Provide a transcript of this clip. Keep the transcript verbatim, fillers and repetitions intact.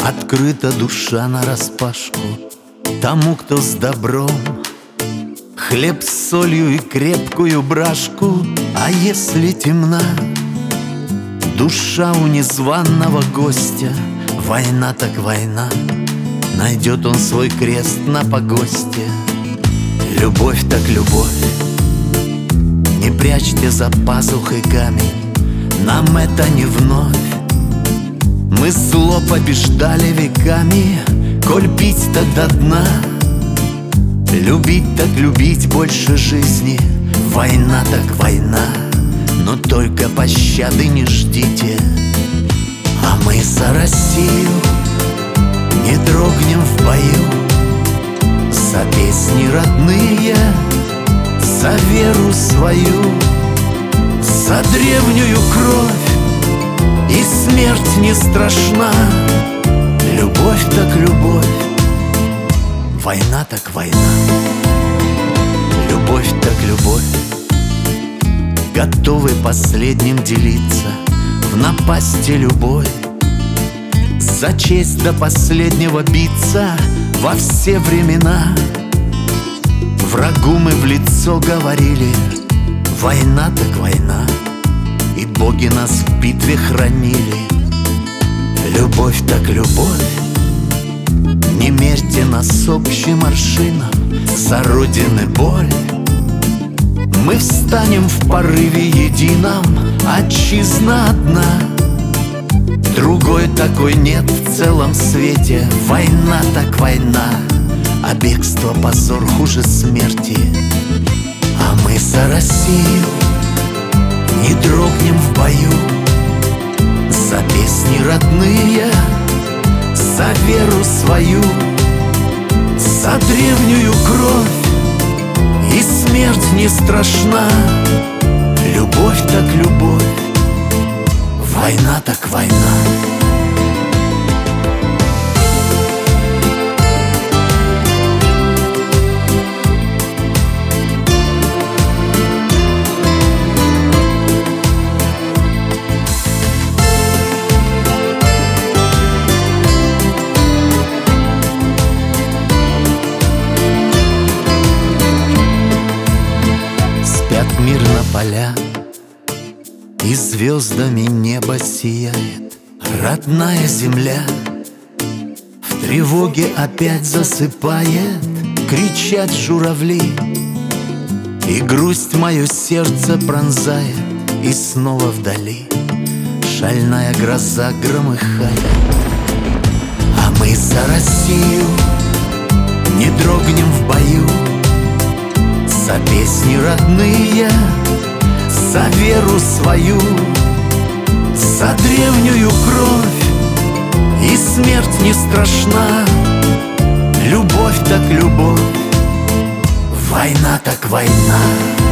Открыта душа нараспашку тому, кто с добром, хлеб с солью и крепкую брашку. А если темна душа у незваного гостя, война так война, найдет он свой крест на погосте. Любовь так любовь, не прячьте за пазухой камень, нам это не вновь. Мы зло побеждали веками, коль пить так до дна. Любить так любить больше жизни, война так война, но только пощады не ждите. А мы за Россию не дрогнем в бою, за песни родные, за веру свою, за древнюю кровь. И смерть не страшна, любовь так любовь, война так война, любовь так любовь. Готовы последним делиться в напасти любой, за честь до последнего биться во все времена. Врагу мы в лицо говорили: война так война, и боги нас в битве хранили. Любовь так любовь, не мерьте нас общим аршином, за Родины боль. Мы встанем в порыве едином, отчизна одна, другой такой нет в целом свете. Война так война, а бегство позор хуже смерти. А мы за Россию не дрогнем в бою, за песни родные, за веру свою, за древнюю кровь. И смерть не страшна, любовь так любовь, война так война. Мирно поля, и звездами небо сияет. Родная земля в тревоге опять засыпает. Кричат журавли, и грусть мое сердце пронзает. И снова вдали шальная гроза громыхает. А мы за Россию не дрогнем в бою, за песни родные, за веру свою, за древнюю кровь. И смерть не страшна, любовь так любовь, война так война.